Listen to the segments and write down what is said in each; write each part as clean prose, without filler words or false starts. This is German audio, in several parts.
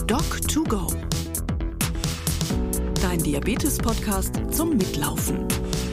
Doc2Go. Dein Diabetes-Podcast zum Mitlaufen.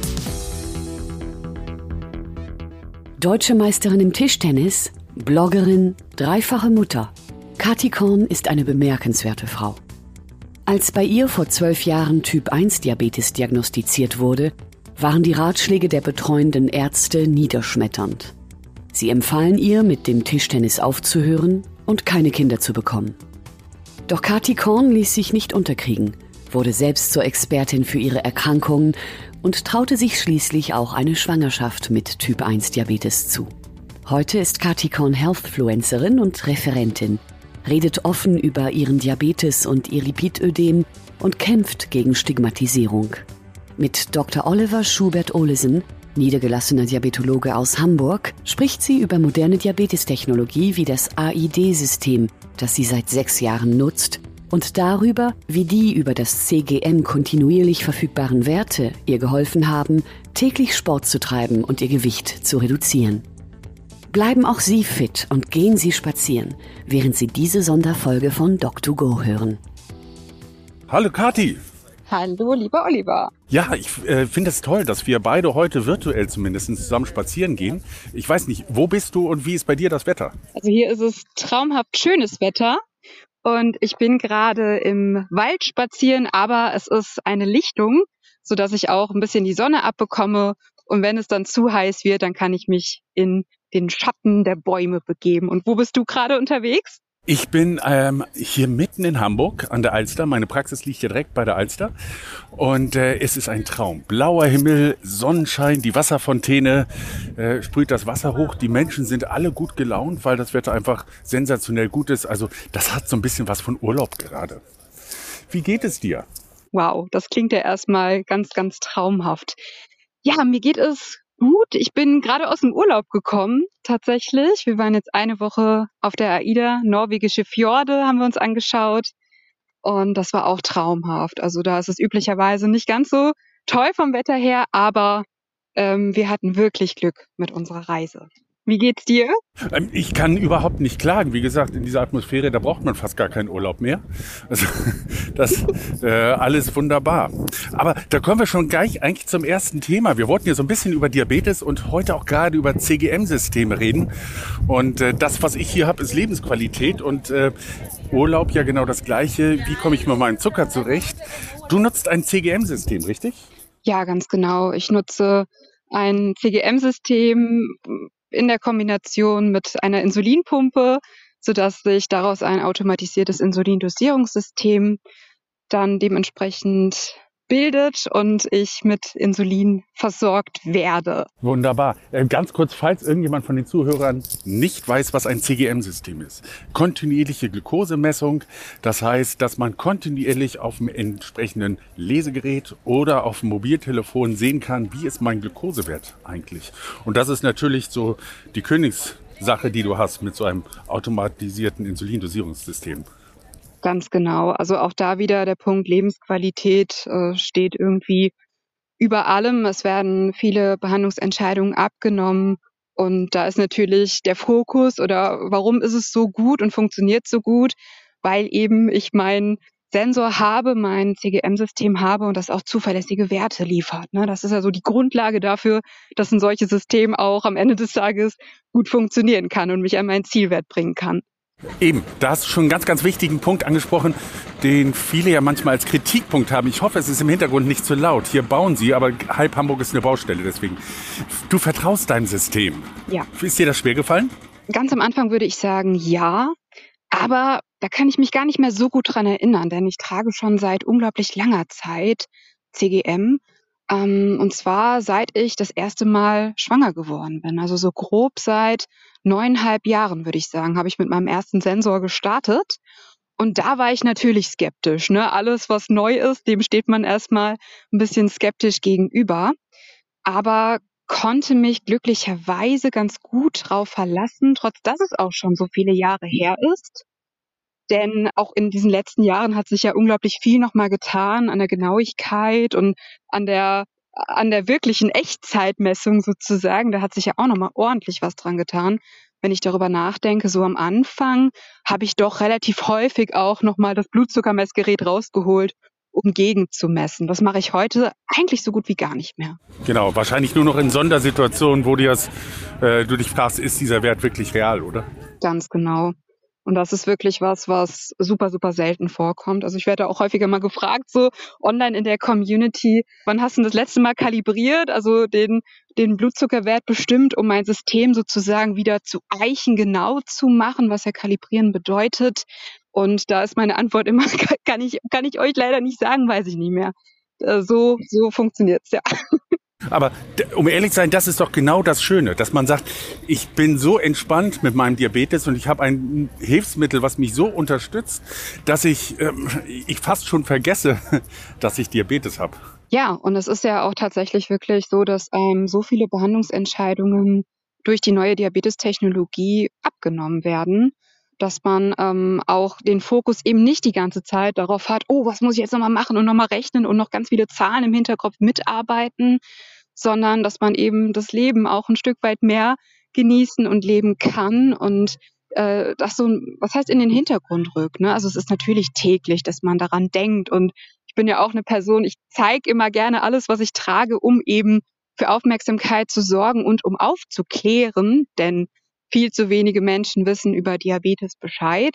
Deutsche Meisterin im Tischtennis, Bloggerin, dreifache Mutter. Kati Korn ist eine bemerkenswerte Frau. Als bei ihr vor 12 Jahren Typ-1-Diabetes diagnostiziert wurde, waren die Ratschläge der betreuenden Ärzte niederschmetternd. Sie empfahlen ihr, mit dem Tischtennis aufzuhören und keine Kinder zu bekommen. Doch Kati Korn ließ sich nicht unterkriegen, wurde selbst zur Expertin für ihre Erkrankungen und traute sich schließlich auch eine Schwangerschaft mit Typ-1-Diabetes zu. Heute ist Kati Korn Healthfluencerin und Referentin, redet offen über ihren Diabetes und ihr Lipidödem und kämpft gegen Stigmatisierung. Mit Dr. Oliver Schubert-Olesen, niedergelassener Diabetologe aus Hamburg, spricht sie über moderne Diabetestechnologie wie das AID-System, das sie seit 6 Jahren nutzt, und darüber, wie die über das CGM kontinuierlich verfügbaren Werte ihr geholfen haben, täglich Sport zu treiben und ihr Gewicht zu reduzieren. Bleiben auch Sie fit und gehen Sie spazieren, während Sie diese Sonderfolge von Doc2Go hören. Hallo Kati! Hallo, lieber Oliver. Ja, ich finde es toll, dass wir beide heute virtuell zumindest zusammen spazieren gehen. Ich weiß nicht, wo bist du und wie ist bei dir das Wetter? Also hier ist es traumhaft schönes Wetter und ich bin gerade im Wald spazieren, aber es ist eine Lichtung, sodass ich auch ein bisschen die Sonne abbekomme. Und wenn es dann zu heiß wird, dann kann ich mich in den Schatten der Bäume begeben. Und wo bist du gerade unterwegs? Ich bin hier mitten in Hamburg an der Alster. Meine Praxis liegt hier direkt bei der Alster. Und es ist ein Traum. Blauer Himmel, Sonnenschein, die Wasserfontäne sprüht das Wasser hoch. Die Menschen sind alle gut gelaunt, weil das Wetter einfach sensationell gut ist. Also das hat so ein bisschen was von Urlaub gerade. Wie geht es dir? Wow, das klingt ja erstmal ganz, ganz traumhaft. Ja, mir geht es gut. Ich bin gerade aus dem Urlaub gekommen, tatsächlich. Wir waren jetzt eine Woche auf der AIDA, norwegische Fjorde haben wir uns angeschaut. Und das war auch traumhaft. Also da ist es üblicherweise nicht ganz so toll vom Wetter her, aber wir hatten wirklich Glück mit unserer Reise. Wie geht's dir? Ich kann überhaupt nicht klagen. Wie gesagt, in dieser Atmosphäre, da braucht man fast gar keinen Urlaub mehr. Also das alles wunderbar. Aber da kommen wir schon gleich eigentlich zum ersten Thema. Wir wollten ja so ein bisschen über Diabetes und heute auch gerade über CGM-Systeme reden. Und das, was ich hier habe, ist Lebensqualität und Urlaub ja genau das Gleiche. Wie komme ich mit meinem Zucker zurecht? Du nutzt ein CGM-System, richtig? Ja, ganz genau. Ich nutze ein CGM-System in der Kombination mit einer Insulinpumpe, sodass sich daraus ein automatisiertes Insulindosierungssystem dann dementsprechend bildet und ich mit Insulin versorgt werde. Wunderbar. Ganz kurz, falls irgendjemand von den Zuhörern nicht weiß, was ein CGM-System ist. Kontinuierliche Glukosemessung, das heißt, dass man kontinuierlich auf dem entsprechenden Lesegerät oder auf dem Mobiltelefon sehen kann, wie ist mein Glukosewert eigentlich. Und das ist natürlich so die Königssache, die du hast mit so einem automatisierten Insulindosierungssystem. Ganz genau. Also auch da wieder der Punkt Lebensqualität steht irgendwie über allem. Es werden viele Behandlungsentscheidungen abgenommen und da ist natürlich der Fokus oder warum ist es so gut und funktioniert so gut, weil eben ich meinen Sensor habe, mein CGM-System habe und das auch zuverlässige Werte liefert. Ne? Das ist ja so die Grundlage dafür, dass ein solches System auch am Ende des Tages gut funktionieren kann und mich an meinen Zielwert bringen kann. Eben, da hast du schon einen ganz, ganz wichtigen Punkt angesprochen, den viele ja manchmal als Kritikpunkt haben. Ich hoffe, es ist im Hintergrund nicht zu laut. Hier bauen sie, aber halb Hamburg ist eine Baustelle, deswegen. Du vertraust deinem System. Ja. Ist dir das schwer gefallen? Ganz am Anfang würde ich sagen, ja. Aber da kann ich mich gar nicht mehr so gut dran erinnern, denn ich trage schon seit unglaublich langer Zeit CGM. Und zwar seit ich das erste Mal schwanger geworden bin. Also so grob seit 9,5 Jahren, würde ich sagen, habe ich mit meinem ersten Sensor gestartet. Und da war ich natürlich skeptisch. Ne? Alles, was neu ist, dem steht man erstmal ein bisschen skeptisch gegenüber. Aber konnte mich glücklicherweise ganz gut drauf verlassen, trotz dass es auch schon so viele Jahre her ist. Denn auch in diesen letzten Jahren hat sich ja unglaublich viel nochmal getan an der Genauigkeit und an der wirklichen Echtzeitmessung sozusagen. Da hat sich ja auch nochmal ordentlich was dran getan, wenn ich darüber nachdenke, so am Anfang habe ich doch relativ häufig auch nochmal das Blutzuckermessgerät rausgeholt, um gegenzumessen. Das mache ich heute eigentlich so gut wie gar nicht mehr. Genau, wahrscheinlich nur noch in Sondersituationen, wo du dich fragst, ist dieser Wert wirklich real, oder? Ganz genau. Und das ist wirklich was super, super selten vorkommt. Also ich werde auch häufiger mal gefragt, so online in der Community, wann hast du das letzte Mal kalibriert, also den Blutzuckerwert bestimmt, um mein System sozusagen wieder zu eichengenau zu machen, was ja kalibrieren bedeutet. Und da ist meine Antwort immer, kann ich euch leider nicht sagen, weiß ich nicht mehr. So funktioniert's, ja. Aber um ehrlich zu sein, das ist doch genau das Schöne, dass man sagt, ich bin so entspannt mit meinem Diabetes und ich habe ein Hilfsmittel, was mich so unterstützt, dass ich fast schon vergesse, dass ich Diabetes habe. Ja, und es ist ja auch tatsächlich wirklich so, dass so viele Behandlungsentscheidungen durch die neue Diabetestechnologie abgenommen werden, dass man auch den Fokus eben nicht die ganze Zeit darauf hat, oh, was muss ich jetzt nochmal machen und nochmal rechnen und noch ganz viele Zahlen im Hinterkopf mitarbeiten, sondern dass man eben das Leben auch ein Stück weit mehr genießen und leben kann und das so, was heißt in den Hintergrund rückt, ne? Also es ist natürlich täglich, dass man daran denkt und ich bin ja auch eine Person, ich zeige immer gerne alles, was ich trage, um eben für Aufmerksamkeit zu sorgen und um aufzuklären, denn viel zu wenige Menschen wissen über Diabetes Bescheid.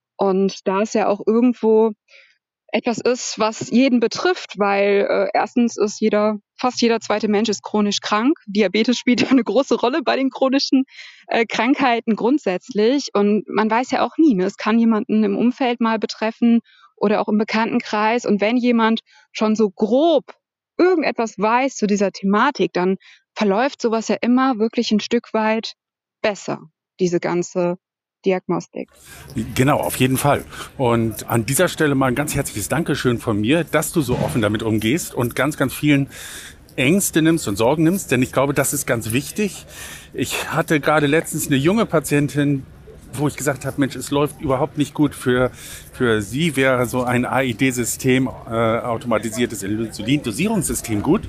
Und da es ja auch irgendwo etwas ist, was jeden betrifft, weil erstens ist fast jeder zweite Mensch ist chronisch krank. Diabetes spielt ja eine große Rolle bei den chronischen Krankheiten grundsätzlich. Und man weiß ja auch nie, ne? Es kann jemanden im Umfeld mal betreffen oder auch im Bekanntenkreis. Und wenn jemand schon so grob irgendetwas weiß zu dieser Thematik, dann verläuft sowas ja immer wirklich ein Stück weit besser, diese ganze Diagnostik. Genau, auf jeden Fall. Und an dieser Stelle mal ein ganz herzliches Dankeschön von mir, dass du so offen damit umgehst und ganz, ganz vielen Ängste nimmst und Sorgen nimmst, denn ich glaube, das ist ganz wichtig. Ich hatte gerade letztens eine junge Patientin, wo ich gesagt habe, Mensch, es läuft überhaupt nicht gut. Für sie wäre so ein AID-System, automatisiertes Insulindosierungssystem gut.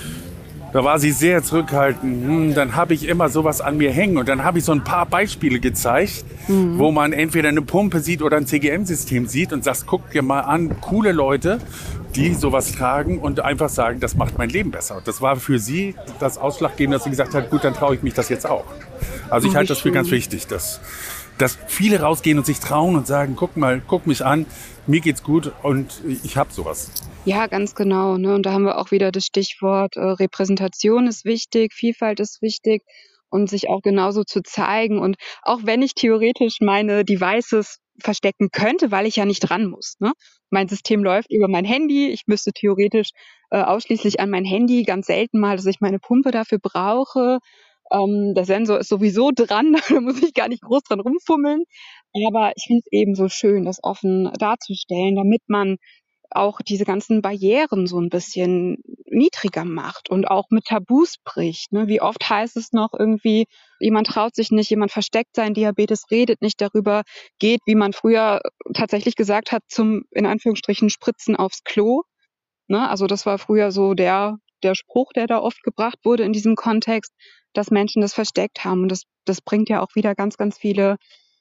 Da war sie sehr zurückhaltend. Dann habe ich immer sowas an mir hängen. Und dann habe ich so ein paar Beispiele gezeigt, wo man entweder eine Pumpe sieht oder ein CGM-System sieht und sagt, guck dir mal an, coole Leute, die sowas tragen und einfach sagen, das macht mein Leben besser. Und das war für sie das Ausschlaggebende, dass sie gesagt hat, gut, dann traue ich mich das jetzt auch. Also ich halte das für ganz wichtig, dass viele rausgehen und sich trauen und sagen, guck mich an, mir geht's gut und ich habe sowas. Ja, ganz genau, ne? Und da haben wir auch wieder das Stichwort Repräsentation ist wichtig, Vielfalt ist wichtig und sich auch genauso zu zeigen. Und auch wenn ich theoretisch meine Devices verstecken könnte, weil ich ja nicht ran muss, ne? Mein System läuft über mein Handy. Ich müsste theoretisch ausschließlich an mein Handy, ganz selten mal, dass ich meine Pumpe dafür brauche. Der Sensor ist sowieso dran, da muss ich gar nicht groß dran rumfummeln. Aber ich finde es eben so schön, das offen darzustellen, damit man auch diese ganzen Barrieren so ein bisschen niedriger macht und auch mit Tabus bricht, ne? Wie oft heißt es noch irgendwie, jemand traut sich nicht, jemand versteckt seinen Diabetes, redet nicht darüber, geht, wie man früher tatsächlich gesagt hat, zum, in Anführungsstrichen, Spritzen aufs Klo, ne? Also das war früher so der Spruch, der da oft gebracht wurde in diesem Kontext, dass Menschen das versteckt haben. Und das bringt ja auch wieder ganz, ganz viele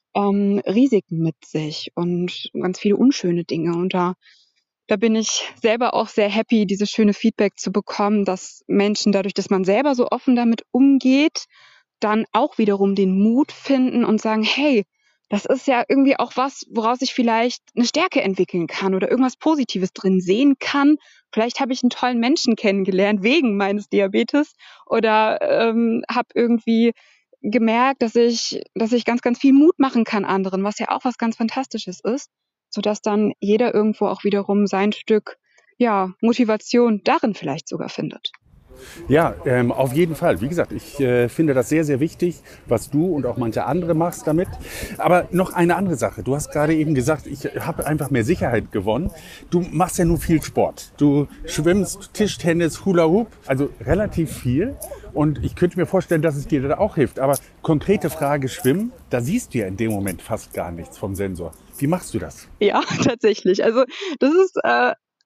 Risiken mit sich und ganz viele unschöne Dinge. Und da bin ich selber auch sehr happy, dieses schöne Feedback zu bekommen, dass Menschen dadurch, dass man selber so offen damit umgeht, dann auch wiederum den Mut finden und sagen, hey, das ist ja irgendwie auch was, woraus ich vielleicht eine Stärke entwickeln kann oder irgendwas Positives drin sehen kann. Vielleicht habe ich einen tollen Menschen kennengelernt wegen meines Diabetes oder habe irgendwie gemerkt, dass ich ganz, ganz viel Mut machen kann anderen, was ja auch was ganz Fantastisches ist, sodass dann jeder irgendwo auch wiederum sein Stück, ja, Motivation darin vielleicht sogar findet. Ja, auf jeden Fall. Wie gesagt, ich finde das sehr, sehr wichtig, was du und auch manche andere machst damit. Aber noch eine andere Sache. Du hast gerade eben gesagt, ich habe einfach mehr Sicherheit gewonnen. Du machst ja nun viel Sport. Du schwimmst, Tischtennis, Hula Hoop, also relativ viel. Und ich könnte mir vorstellen, dass es dir da auch hilft. Aber konkrete Frage, Schwimmen, da siehst du ja in dem Moment fast gar nichts vom Sensor. Wie machst du das? Ja, tatsächlich. Also das ist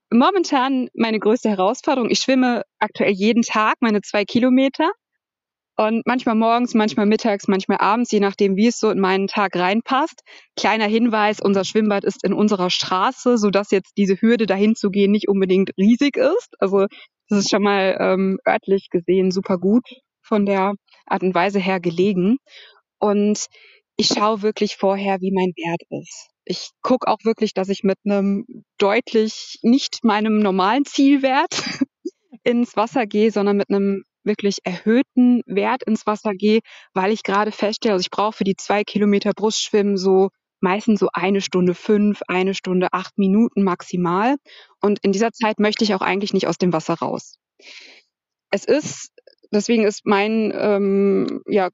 momentan meine größte Herausforderung. Ich schwimme aktuell jeden Tag meine 2 Kilometer. Und manchmal morgens, manchmal mittags, manchmal abends, je nachdem, wie es so in meinen Tag reinpasst. Kleiner Hinweis, unser Schwimmbad ist in unserer Straße, sodass jetzt diese Hürde, dahin zu gehen, nicht unbedingt riesig ist. Also das ist schon mal örtlich gesehen super gut von der Art und Weise her gelegen. Und ich schaue wirklich vorher, wie mein Wert ist. Ich gucke auch wirklich, dass ich mit einem deutlich nicht meinem normalen Zielwert ins Wasser gehe, sondern mit einem wirklich erhöhten Wert ins Wasser gehe, weil ich gerade feststelle, also ich brauche für die 2 Kilometer Brustschwimmen so meistens so 1:05, 1:08 maximal. Und in dieser Zeit möchte ich auch eigentlich nicht aus dem Wasser raus. Deswegen ist meine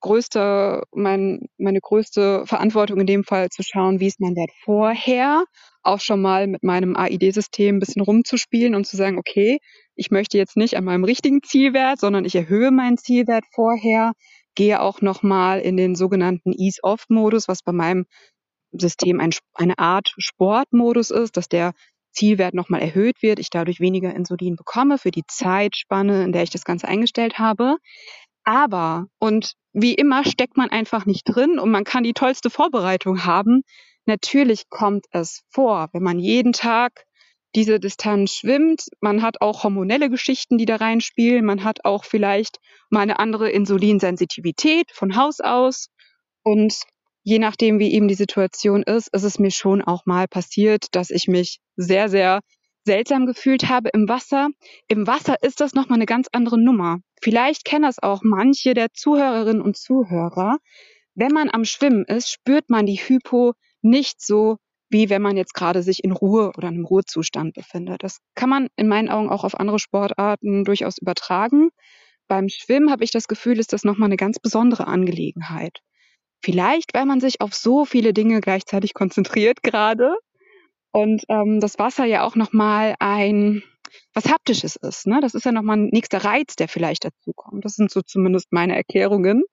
größte Verantwortung in dem Fall zu schauen, wie ist mein Wert vorher, auch schon mal mit meinem AID-System ein bisschen rumzuspielen und zu sagen, okay, ich möchte jetzt nicht an meinem richtigen Zielwert, sondern ich erhöhe meinen Zielwert vorher, gehe auch nochmal in den sogenannten Ease-Off-Modus, was bei meinem System eine Art Sportmodus ist, dass der Zielwert nochmal erhöht wird, ich dadurch weniger Insulin bekomme für die Zeitspanne, in der ich das Ganze eingestellt habe. Aber, und wie immer steckt man einfach nicht drin und man kann die tollste Vorbereitung haben. Natürlich kommt es vor, wenn man jeden Tag diese Distanz schwimmt. Man hat auch hormonelle Geschichten, die da reinspielen. Man hat auch vielleicht mal eine andere Insulinsensitivität von Haus aus. Und je nachdem, wie eben die Situation ist es mir schon auch mal passiert, dass ich mich sehr, sehr seltsam gefühlt habe im Wasser. Im Wasser ist das nochmal eine ganz andere Nummer. Vielleicht kennen das auch manche der Zuhörerinnen und Zuhörer. Wenn man am Schwimmen ist, spürt man die Hypo nicht so, wie wenn man jetzt gerade sich in Ruhe oder in einem Ruhezustand befindet. Das kann man in meinen Augen auch auf andere Sportarten durchaus übertragen. Beim Schwimmen habe ich das Gefühl, ist das nochmal eine ganz besondere Angelegenheit. Vielleicht, weil man sich auf so viele Dinge gleichzeitig konzentriert gerade und das Wasser ja auch nochmal was Haptisches ist. Ne? Das ist ja nochmal ein nächster Reiz, der vielleicht dazukommt. Das sind so zumindest meine Erklärungen.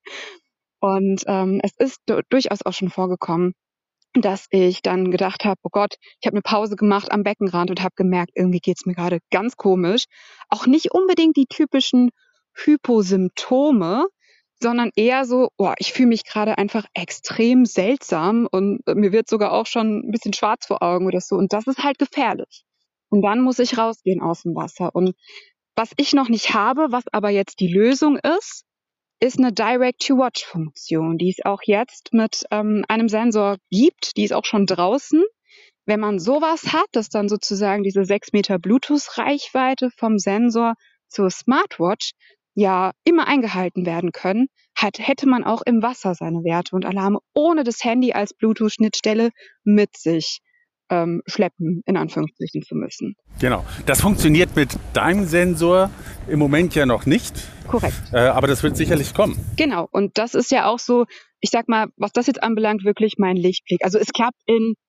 Und es ist durchaus auch schon vorgekommen, dass ich dann gedacht habe, oh Gott, ich habe eine Pause gemacht am Beckenrand und habe gemerkt, irgendwie geht's mir gerade ganz komisch. Auch nicht unbedingt die typischen Hyposymptome, sondern eher so, ich fühle mich gerade einfach extrem seltsam und mir wird sogar auch schon ein bisschen schwarz vor Augen oder so. Und das ist halt gefährlich. Und dann muss ich rausgehen aus dem Wasser. Und was ich noch nicht habe, was aber jetzt die Lösung ist eine Direct-to-Watch-Funktion, die es auch jetzt mit einem Sensor gibt. Die ist auch schon draußen. Wenn man sowas hat, dass dann sozusagen diese 6 Meter Bluetooth-Reichweite vom Sensor zur Smartwatch ja immer eingehalten werden können, hätte man auch im Wasser seine Werte und Alarme ohne das Handy als Bluetooth-Schnittstelle mit sich schleppen, in Anführungsstrichen zu müssen. Genau. Das funktioniert mit deinem Sensor im Moment ja noch nicht. Korrekt. Aber das wird sicherlich kommen. Genau. Und das ist ja auch so, ich sag mal, was das jetzt anbelangt, wirklich mein Lichtblick. Also es klappt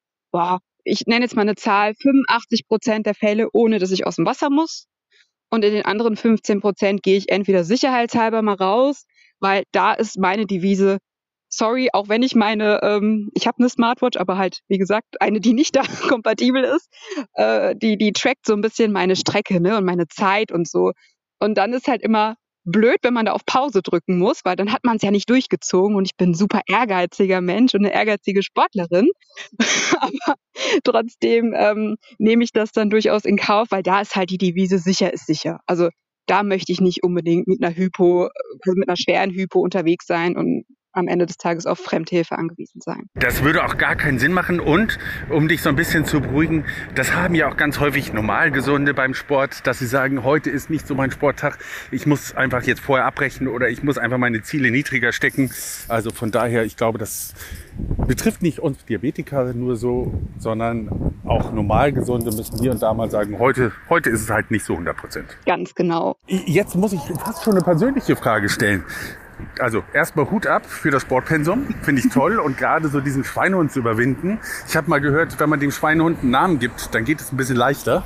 ich nenne jetzt mal eine Zahl, 85% der Fälle, ohne dass ich aus dem Wasser muss. Und in den anderen 15% gehe ich entweder sicherheitshalber mal raus, weil da ist meine Devise, sorry, auch wenn ich ich habe eine Smartwatch, aber halt, wie gesagt, eine, die nicht da kompatibel ist, die trackt so ein bisschen meine Strecke, ne, und meine Zeit und so. Und dann ist halt immer blöd, wenn man da auf Pause drücken muss, weil dann hat man es ja nicht durchgezogen und ich bin ein super ehrgeiziger Mensch und eine ehrgeizige Sportlerin. Aber trotzdem nehme ich das dann durchaus in Kauf, weil da ist halt die Devise, sicher ist sicher. Also da möchte ich nicht unbedingt mit einer schweren Hypo unterwegs sein und am Ende des Tages auf Fremdhilfe angewiesen sein. Das würde auch gar keinen Sinn machen und, um dich so ein bisschen zu beruhigen, das haben ja auch ganz häufig Normalgesunde beim Sport, dass sie sagen, heute ist nicht so mein Sporttag, ich muss einfach jetzt vorher abbrechen oder ich muss einfach meine Ziele niedriger stecken. Also von daher, ich glaube, das betrifft nicht uns Diabetiker nur so, sondern auch Normalgesunde müssen hier und da mal sagen, heute ist es halt nicht so 100%. Ganz genau. Jetzt muss ich fast schon eine persönliche Frage stellen. Also erstmal Hut ab für das Sportpensum, finde ich toll und gerade so diesen Schweinehund zu überwinden. Ich habe mal gehört, wenn man dem Schweinehund einen Namen gibt, dann geht es ein bisschen leichter.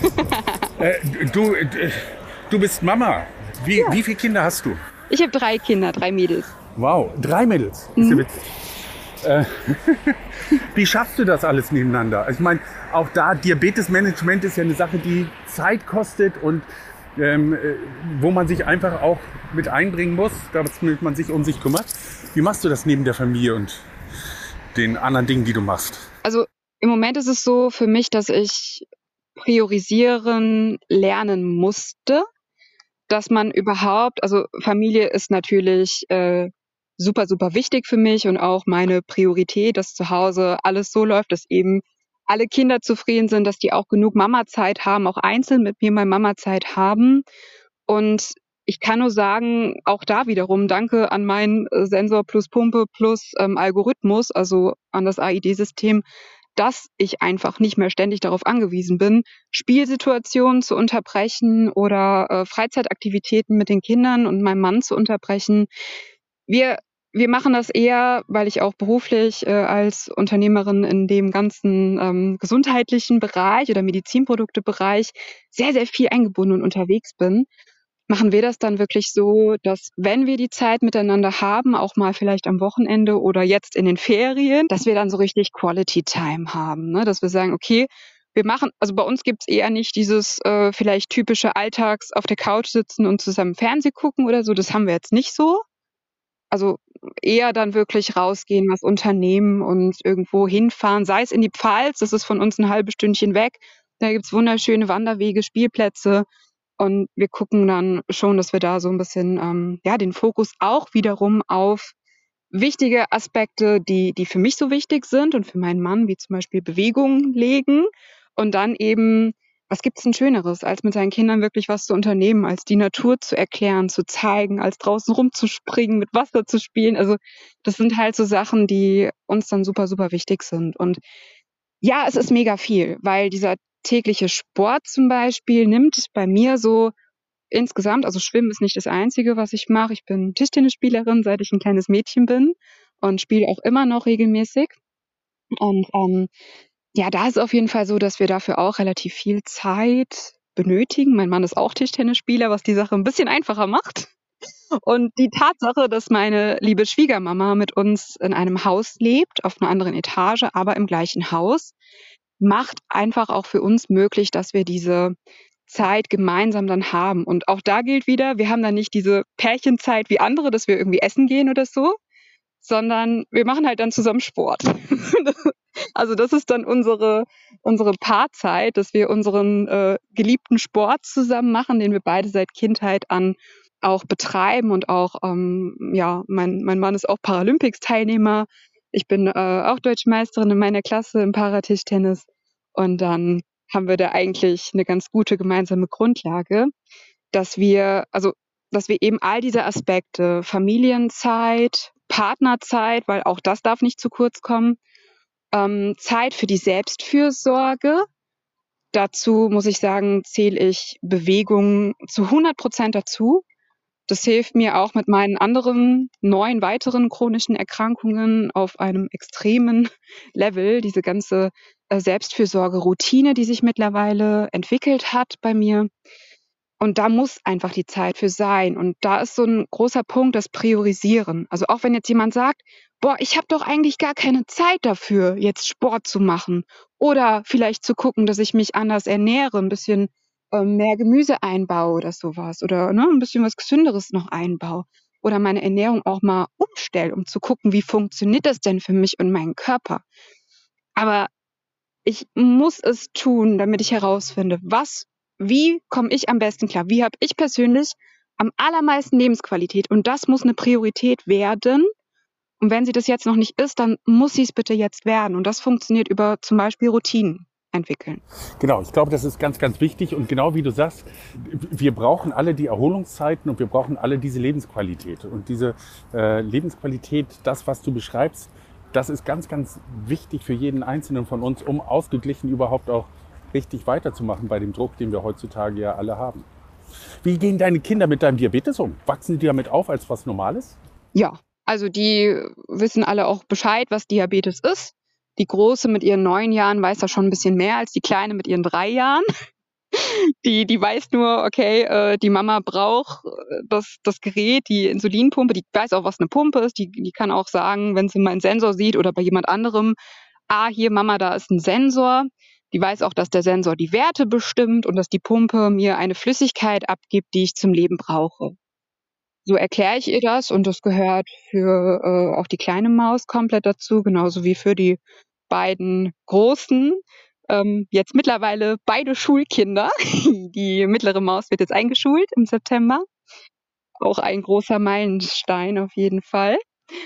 Du bist Mama. Wie viele Kinder hast du? Ich habe 3 Kinder, 3 Mädels. Wow, 3 Mädels. Ist ja witzig. Wie schaffst du das alles nebeneinander? Ich meine, auch da Diabetesmanagement ist ja eine Sache, die Zeit kostet und wo man sich einfach auch mit einbringen muss, damit man sich um sich kümmert. Wie machst du das neben der Familie und den anderen Dingen, die du machst? Also im Moment ist es so für mich, dass ich priorisieren lernen musste, dass man überhaupt, also Familie ist natürlich super, super wichtig für mich und auch meine Priorität, dass zu Hause alles so läuft, dass eben alle Kinder zufrieden sind, dass die auch genug Mama-Zeit haben, auch einzeln mit mir mal Mama-Zeit haben. Und ich kann nur sagen, auch da wiederum danke an meinen Sensor plus Pumpe plus Algorithmus, also an das AID-System, dass ich einfach nicht mehr ständig darauf angewiesen bin, Spielsituationen zu unterbrechen oder Freizeitaktivitäten mit den Kindern und meinem Mann zu unterbrechen. Wir machen das eher, weil ich auch beruflich als Unternehmerin in dem ganzen gesundheitlichen Bereich oder Medizinproduktebereich sehr, sehr viel eingebunden und unterwegs bin. Machen wir das dann wirklich so, dass wenn wir die Zeit miteinander haben, auch mal vielleicht am Wochenende oder jetzt in den Ferien, dass wir dann so richtig Quality Time haben, ne? Dass wir sagen, okay, wir machen, also bei uns gibt's eher nicht dieses vielleicht typische Alltags auf der Couch sitzen und zusammen Fernseh gucken oder so. Das haben wir jetzt nicht so. Also eher dann wirklich rausgehen, was unternehmen und irgendwo hinfahren, sei es in die Pfalz, das ist von uns ein halbes Stündchen weg. Da gibt's wunderschöne Wanderwege, Spielplätze. Und wir gucken dann schon, dass wir da so ein bisschen den Fokus auch wiederum auf wichtige Aspekte, die für mich so wichtig sind und für meinen Mann, wie zum Beispiel Bewegung legen. Und dann eben, was gibt's denn Schöneres, als mit seinen Kindern wirklich was zu unternehmen, als die Natur zu erklären, zu zeigen, als draußen rumzuspringen, mit Wasser zu spielen. Also das sind halt so Sachen, die uns dann super, super wichtig sind. Und ja, es ist mega viel, weil dieser tägliche Sport zum Beispiel nimmt bei mir so insgesamt, also Schwimmen ist nicht das Einzige, was ich mache. Ich bin Tischtennisspielerin, seit ich ein kleines Mädchen bin und spiele auch immer noch regelmäßig. Und ja, da ist es auf jeden Fall so, dass wir dafür auch relativ viel Zeit benötigen. Mein Mann ist auch Tischtennisspieler, was die Sache ein bisschen einfacher macht. Und die Tatsache, dass meine liebe Schwiegermama mit uns in einem Haus lebt, auf einer anderen Etage, aber im gleichen Haus, macht einfach auch für uns möglich, dass wir diese Zeit gemeinsam dann haben. Und auch da gilt wieder, wir haben dann nicht diese Pärchenzeit wie andere, dass wir irgendwie essen gehen oder so, sondern wir machen halt dann zusammen Sport. Also das ist dann unsere Paarzeit, dass wir unseren geliebten Sport zusammen machen, den wir beide seit Kindheit an auch betreiben und auch, mein Mann ist auch Paralympics-Teilnehmer. Ich bin auch Deutsche Meisterin in meiner Klasse im Paratischtennis. Und dann haben wir da eigentlich eine ganz gute gemeinsame Grundlage, dass wir eben all diese Aspekte, Familienzeit, Partnerzeit, weil auch das darf nicht zu kurz kommen, Zeit für die Selbstfürsorge. Dazu muss ich sagen, zähle ich Bewegung zu 100% dazu. Das hilft mir auch mit meinen anderen 9 weiteren chronischen Erkrankungen auf einem extremen Level. Diese ganze Selbstfürsorge-Routine, die sich mittlerweile entwickelt hat bei mir. Und da muss einfach die Zeit für sein. Und da ist so ein großer Punkt, das Priorisieren. Also auch wenn jetzt jemand sagt, boah, ich habe doch eigentlich gar keine Zeit dafür, jetzt Sport zu machen. Oder vielleicht zu gucken, dass ich mich anders ernähre, ein bisschen mehr Gemüse einbaue oder sowas. Oder ein bisschen was Gesünderes noch einbaue. Oder meine Ernährung auch mal umstelle, um zu gucken, wie funktioniert das denn für mich und meinen Körper. Aber ich muss es tun, damit ich herausfinde, wie komme ich am besten klar? Wie habe ich persönlich am allermeisten Lebensqualität? Und das muss eine Priorität werden. Und wenn sie das jetzt noch nicht ist, dann muss sie es bitte jetzt werden. Und das funktioniert über zum Beispiel Routinen entwickeln. Genau, ich glaube, das ist ganz, ganz wichtig. Und genau wie du sagst, wir brauchen alle die Erholungszeiten und wir brauchen alle diese Lebensqualität. Und diese Lebensqualität, das, was du beschreibst, das ist ganz, ganz wichtig für jeden Einzelnen von uns, um ausgeglichen überhaupt auch richtig weiterzumachen bei dem Druck, den wir heutzutage ja alle haben. Wie gehen deine Kinder mit deinem Diabetes um? Wachsen die damit auf als was Normales? Ja, also die wissen alle auch Bescheid, was Diabetes ist. Die Große mit ihren 9 Jahren weiß da schon ein bisschen mehr als die Kleine mit ihren 3 Jahren. Die weiß nur, okay, die Mama braucht das Gerät, die Insulinpumpe, die weiß auch, was eine Pumpe ist, die kann auch sagen, wenn sie mal einen Sensor sieht oder bei jemand anderem, hier Mama, da ist ein Sensor. Die weiß auch, dass der Sensor die Werte bestimmt und dass die Pumpe mir eine Flüssigkeit abgibt, die ich zum Leben brauche. So erkläre ich ihr das und das gehört für auch die kleine Maus komplett dazu, genauso wie für die beiden Großen. Jetzt mittlerweile beide Schulkinder. Die mittlere Maus wird jetzt eingeschult im September. Auch ein großer Meilenstein auf jeden Fall.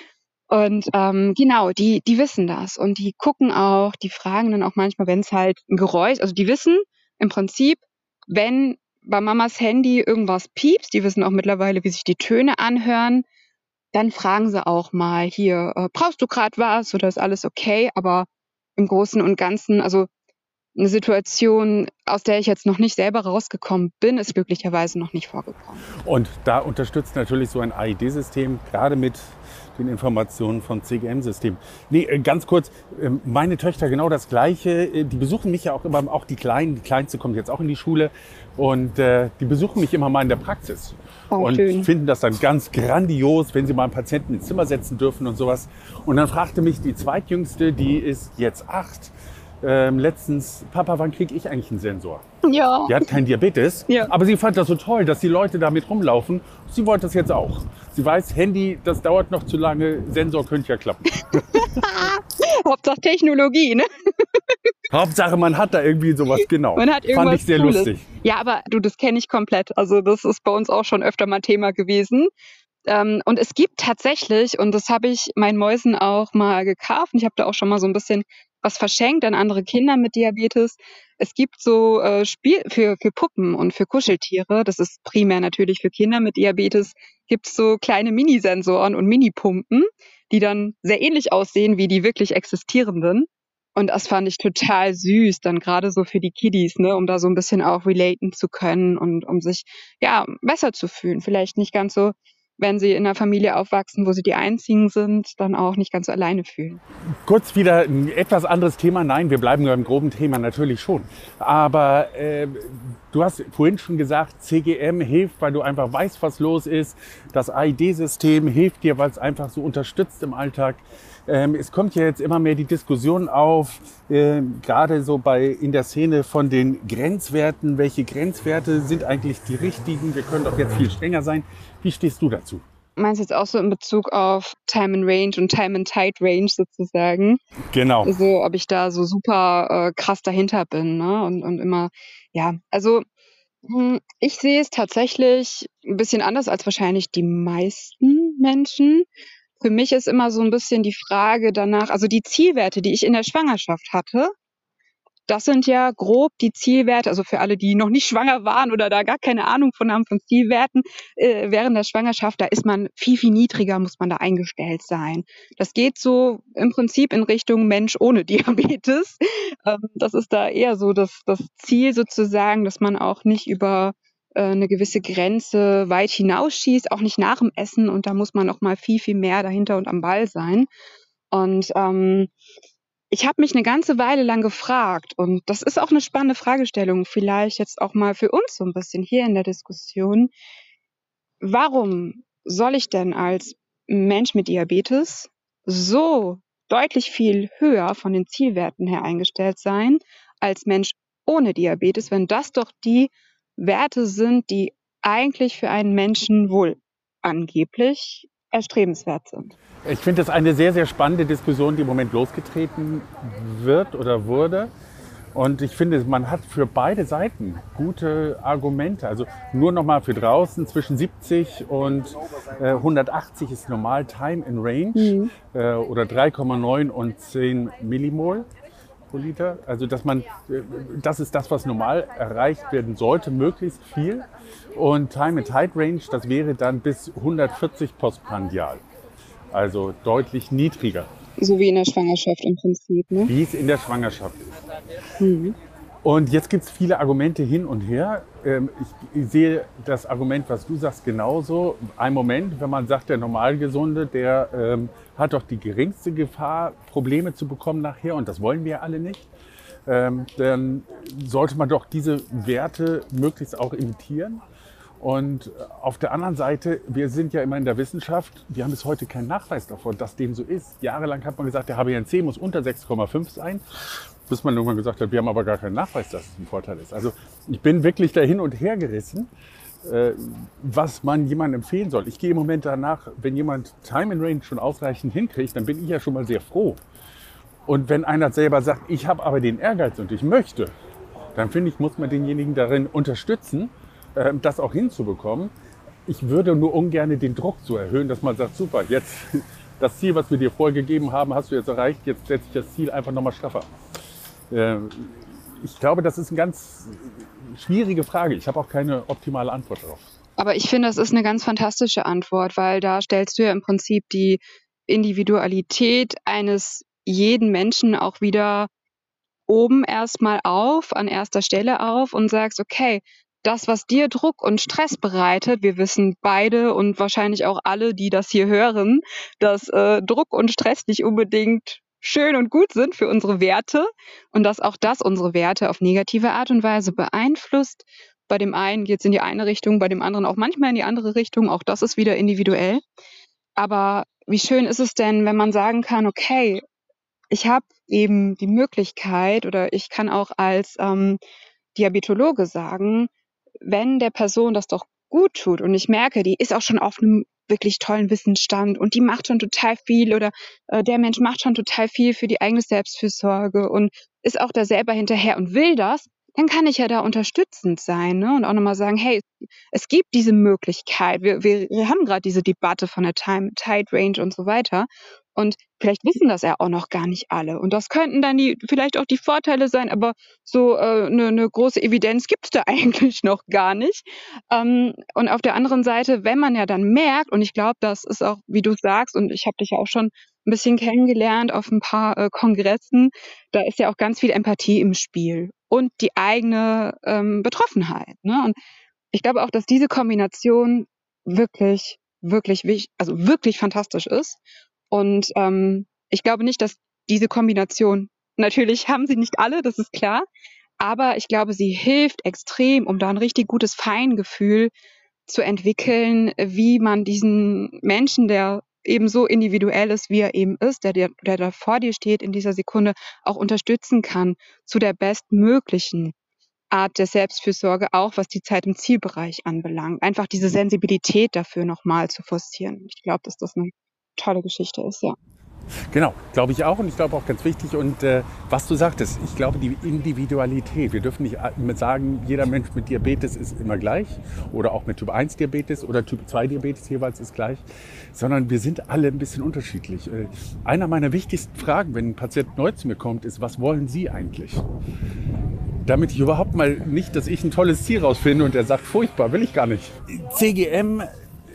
Und genau, die wissen das und die gucken auch, die fragen dann auch manchmal, wenn es halt ein Geräusch, also die wissen im Prinzip, wenn bei Mamas Handy irgendwas piepst, die wissen auch mittlerweile, wie sich die Töne anhören, dann fragen sie auch mal hier, brauchst du gerade was oder ist alles okay? Aber im Großen und Ganzen, also eine Situation, aus der ich jetzt noch nicht selber rausgekommen bin, ist glücklicherweise noch nicht vorgekommen. Und da unterstützt natürlich so ein AED-System, gerade mit den Informationen vom CGM-System. Nee, ganz kurz, meine Töchter genau das Gleiche. Die besuchen mich ja auch immer, auch die Kleinen. Die Kleinste kommt jetzt auch in die Schule. Und die besuchen mich immer mal in der Praxis. Und schön. finden das dann ganz grandios, wenn sie mal einen Patienten ins Zimmer setzen dürfen und sowas. Und dann fragte mich die Zweitjüngste, die ist jetzt 8, letztens, Papa, wann kriege ich eigentlich einen Sensor? Ja. Die hat keinen Diabetes, Ja. aber sie fand das so toll, dass die Leute damit rumlaufen. Sie wollte das jetzt auch. Sie weiß, Handy, das dauert noch zu lange, Sensor könnte ja klappen. Hauptsache Technologie, ne? Hauptsache, man hat da irgendwie sowas, genau. Man hat irgendwas Fand ich sehr Cooles. lustig. Ja, aber du, das kenne ich komplett. Also das ist bei uns auch schon öfter mal Thema gewesen. Und es gibt tatsächlich, und das habe ich meinen Mäusen auch mal gekauft, und ich habe da auch schon mal so ein bisschen was verschenkt an andere Kinder mit Diabetes. Es gibt so Spiel für Puppen und für Kuscheltiere, das ist primär natürlich für Kinder mit Diabetes, gibt es so kleine Minisensoren und Minipumpen, die dann sehr ähnlich aussehen wie die wirklich existierenden. Und das fand ich total süß, dann gerade so für die Kiddies, ne, um da so ein bisschen auch relaten zu können und um sich ja besser zu fühlen. Vielleicht nicht ganz so, wenn sie in einer Familie aufwachsen, wo sie die Einzigen sind, dann auch nicht ganz so alleine fühlen. Kurz wieder ein etwas anderes Thema. Nein, wir bleiben beim groben Thema natürlich schon. Aber du hast vorhin schon gesagt, CGM hilft, weil du einfach weißt, was los ist. Das AED-System hilft dir, weil es einfach so unterstützt im Alltag. Es kommt ja jetzt immer mehr die Diskussion auf, gerade so in der Szene von den Grenzwerten. Welche Grenzwerte sind eigentlich die richtigen? Wir können doch jetzt viel strenger sein. Wie stehst du dazu? Meinst du jetzt auch so in Bezug auf Time in Range und Time in Tight Range sozusagen? Genau. Also ob ich da so super krass dahinter bin, ne? Und immer, ja, also ich sehe es tatsächlich ein bisschen anders als wahrscheinlich die meisten Menschen. Für mich ist immer so ein bisschen die Frage danach, also die Zielwerte, die ich in der Schwangerschaft hatte, das sind ja grob die Zielwerte, also für alle, die noch nicht schwanger waren oder da gar keine Ahnung von haben von Zielwerten, während der Schwangerschaft, da ist man viel, viel niedriger, muss man da eingestellt sein. Das geht so im Prinzip in Richtung Mensch ohne Diabetes. Das ist da eher so das Ziel sozusagen, dass man auch nicht über eine gewisse Grenze weit hinausschießt, auch nicht nach dem Essen, und da muss man noch mal viel, viel mehr dahinter und am Ball sein. Und ich habe mich eine ganze Weile lang gefragt, und das ist auch eine spannende Fragestellung, vielleicht jetzt auch mal für uns so ein bisschen hier in der Diskussion. Warum soll ich denn als Mensch mit Diabetes so deutlich viel höher von den Zielwerten her eingestellt sein als Mensch ohne Diabetes, wenn das doch die Werte sind, die eigentlich für einen Menschen wohl angeblich erstrebenswert sind? Ich finde das eine sehr, sehr spannende Diskussion, die im Moment losgetreten wird oder wurde. Und ich finde, man hat für beide Seiten gute Argumente. Also nur noch mal für draußen, zwischen 70 und 180 ist normal Time in Range, oder 3,9 und 10 Millimol pro Liter. Also das ist das, was normal erreicht werden sollte, möglichst viel. Und Time in Tight Range, das wäre dann bis 140 postprandial. Also deutlich niedriger. So wie in der Schwangerschaft im Prinzip, ne? Wie es in der Schwangerschaft ist. Und jetzt gibt es viele Argumente hin und her. Ich sehe das Argument, was du sagst, genauso. Ein Moment, wenn man sagt, der Normalgesunde, der hat doch die geringste Gefahr, Probleme zu bekommen nachher, und das wollen wir ja alle nicht. Dann sollte man doch diese Werte möglichst auch imitieren. Und auf der anderen Seite, wir sind ja immer in der Wissenschaft, wir haben bis heute keinen Nachweis davon, dass dem so ist. Jahrelang hat man gesagt, der HbA1c muss unter 6,5 sein. bis man irgendwann gesagt hat, wir haben aber gar keinen Nachweis, dass es ein Vorteil ist. Also ich bin wirklich da hin und her gerissen, was man jemandem empfehlen soll. Ich gehe im Moment danach, wenn jemand Time in Range schon ausreichend hinkriegt, dann bin ich ja schon mal sehr froh. Und wenn einer selber sagt, ich habe aber den Ehrgeiz und ich möchte, dann finde ich, muss man denjenigen darin unterstützen, das auch hinzubekommen. Ich würde nur ungern den Druck so erhöhen, dass man sagt, super, jetzt das Ziel, was wir dir vorgegeben haben, hast du jetzt erreicht, jetzt setze ich das Ziel einfach nochmal straffer. Ich glaube, das ist eine ganz schwierige Frage. Ich habe auch keine optimale Antwort darauf. Aber ich finde, das ist eine ganz fantastische Antwort, weil da stellst du ja im Prinzip die Individualität eines jeden Menschen auch wieder oben erstmal auf, an erster Stelle auf und sagst, okay, das, was dir Druck und Stress bereitet, wir wissen beide und wahrscheinlich auch alle, die das hier hören, dass Druck und Stress nicht unbedingt schön und gut sind für unsere Werte und dass auch das unsere Werte auf negative Art und Weise beeinflusst. Bei dem einen geht es in die eine Richtung, bei dem anderen auch manchmal in die andere Richtung. Auch das ist wieder individuell. Aber wie schön ist es denn, wenn man sagen kann, okay, ich habe eben die Möglichkeit oder ich kann auch als Diabetologe sagen, wenn der Person das doch gut tut und ich merke, die ist auch schon auf einem wirklich tollen Wissensstand und die macht schon total viel oder der Mensch macht schon total viel für die eigene Selbstfürsorge und ist auch da selber hinterher und will das, dann kann ich ja da unterstützend sein, ne? Und auch nochmal sagen, hey, es gibt diese Möglichkeit. Wir haben gerade diese Debatte von der Tide Range und so weiter. Und vielleicht wissen das ja auch noch gar nicht alle. Und das könnten dann vielleicht auch die Vorteile sein, aber so eine große Evidenz gibt es da eigentlich noch gar nicht. Und auf der anderen Seite, wenn man ja dann merkt, und ich glaube, das ist auch, wie du sagst, und ich habe dich ja auch schon ein bisschen kennengelernt auf ein paar Kongressen, da ist ja auch ganz viel Empathie im Spiel und die eigene Betroffenheit. Ne? Und ich glaube auch, dass diese Kombination wirklich, wirklich wichtig, also wirklich fantastisch ist. Und ich glaube nicht, dass diese Kombination, natürlich haben sie nicht alle, das ist klar, aber ich glaube, sie hilft extrem, um da ein richtig gutes Feingefühl zu entwickeln, wie man diesen Menschen, der eben so individuell ist, wie er eben ist, der da vor dir steht in dieser Sekunde, auch unterstützen kann zu der bestmöglichen Art der Selbstfürsorge, auch was die Zeit im Zielbereich anbelangt. Einfach diese Sensibilität dafür nochmal zu forcieren. Ich glaube, dass das eine tolle Geschichte ist, ja. Genau, glaube ich auch und ich glaube auch ganz wichtig und was du sagtest, ich glaube die Individualität, wir dürfen nicht sagen, jeder Mensch mit Diabetes ist immer gleich oder auch mit Typ 1 Diabetes oder Typ 2 Diabetes jeweils ist gleich, sondern wir sind alle ein bisschen unterschiedlich. Einer meiner wichtigsten Fragen, wenn ein Patient neu zu mir kommt, ist, was wollen Sie eigentlich? Damit ich überhaupt mal nicht, dass ich ein tolles Ziel rausfinde und er sagt, furchtbar, will ich gar nicht. CGM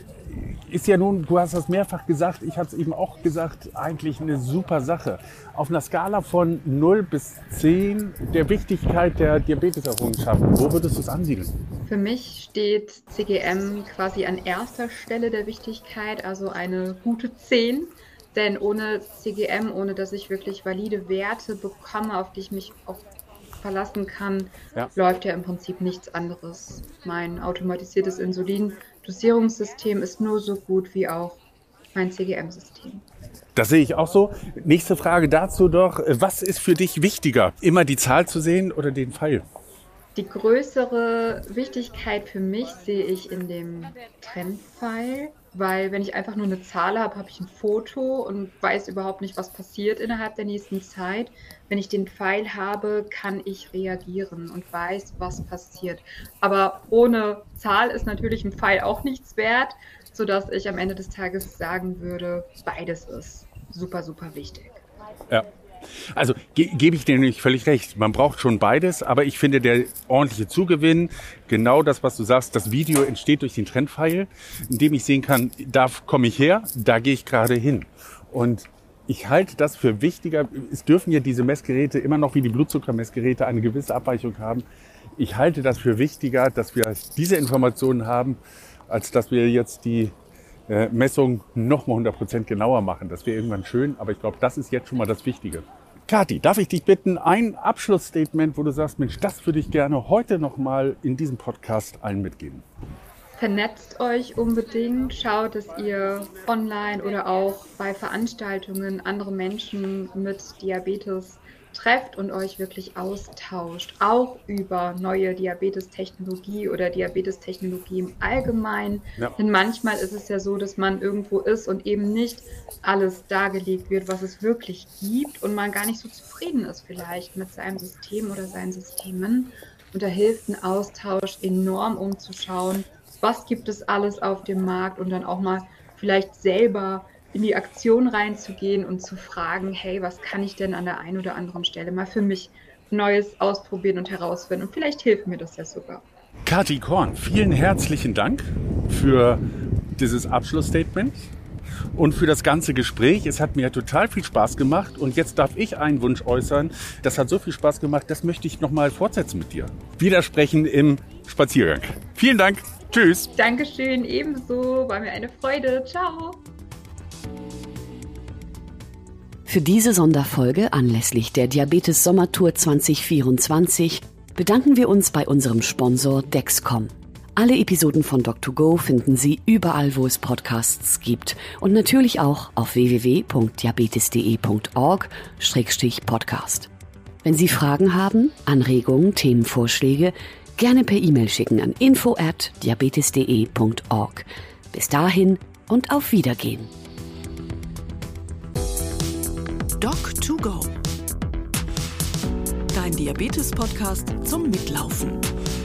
ist ja nun, du hast das mehrfach gesagt, ich habe es eben auch gesagt, eigentlich eine super Sache. Auf einer Skala von 0 bis 10 der Wichtigkeit der Diabeteserrungenschaften, wo würdest du es ansiedeln? Für mich steht CGM quasi an erster Stelle der Wichtigkeit, also eine gute 10. Denn ohne CGM, ohne dass ich wirklich valide Werte bekomme, auf die ich mich auch verlassen kann, läuft ja im Prinzip nichts anderes. Mein automatisiertes Insulindosierungssystem ist nur so gut wie auch mein CGM-System. Das sehe ich auch so. Nächste Frage dazu doch. Was ist für dich wichtiger? Immer die Zahl zu sehen oder den Pfeil? Die größere Wichtigkeit für mich sehe ich in dem Trendpfeil, weil wenn ich einfach nur eine Zahl habe, habe ich ein Foto und weiß überhaupt nicht, was passiert innerhalb der nächsten Zeit. Wenn ich den Pfeil habe, kann ich reagieren und weiß, was passiert. Aber ohne Zahl ist natürlich ein Pfeil auch nichts wert, sodass ich am Ende des Tages sagen würde, beides ist super, super wichtig. Ja. Also gebe ich dir nicht völlig recht. Man braucht schon beides, aber ich finde, der ordentliche Zugewinn, genau das, was du sagst, das Video entsteht durch den Trendpfeil, indem ich sehen kann, da komme ich her, da gehe ich gerade hin. Und ich halte das für wichtiger. Es dürfen ja diese Messgeräte immer noch wie die Blutzuckermessgeräte eine gewisse Abweichung haben. Ich halte das für wichtiger, dass wir diese Informationen haben, als dass wir jetzt die Messung noch mal 100% genauer machen. Das wäre irgendwann schön, aber ich glaube, das ist jetzt schon mal das Wichtige. Kathi, darf ich dich bitten, ein Abschlussstatement, wo du sagst, Mensch, das würde ich gerne heute noch mal in diesem Podcast allen mitgeben. Vernetzt euch unbedingt, schaut, dass ihr online oder auch bei Veranstaltungen andere Menschen mit Diabetes trefft und euch wirklich austauscht, auch über neue Diabetestechnologie oder Diabetestechnologie im Allgemeinen. Ja. Denn manchmal ist es ja so, dass man irgendwo ist und eben nicht alles dargelegt wird, was es wirklich gibt und man gar nicht so zufrieden ist vielleicht mit seinem System oder seinen Systemen. Und da hilft ein Austausch enorm, um zu schauen, was gibt es alles auf dem Markt und dann auch mal vielleicht selber in die Aktion reinzugehen und zu fragen, hey, was kann ich denn an der einen oder anderen Stelle mal für mich Neues ausprobieren und herausfinden? Und vielleicht hilft mir das ja sogar. Kati Korn, vielen herzlichen Dank für dieses Abschlussstatement und für das ganze Gespräch. Es hat mir total viel Spaß gemacht und jetzt darf ich einen Wunsch äußern. Das hat so viel Spaß gemacht, das möchte ich nochmal fortsetzen mit dir. Widersprechen im Spaziergang. Vielen Dank. Tschüss. Dankeschön, ebenso. War mir eine Freude. Ciao. Für diese Sonderfolge anlässlich der Diabetes Sommertour 2024 bedanken wir uns bei unserem Sponsor Dexcom. Alle Episoden von Doc2Go finden Sie überall, wo es Podcasts gibt und natürlich auch auf www.diabetes.de.org/podcast. Wenn Sie Fragen haben, Anregungen, Themenvorschläge, gerne per E-Mail schicken an info@diabetes.de.org. Bis dahin und auf Wiedergehen. Doc2Go. Dein Diabetes-Podcast zum Mitlaufen.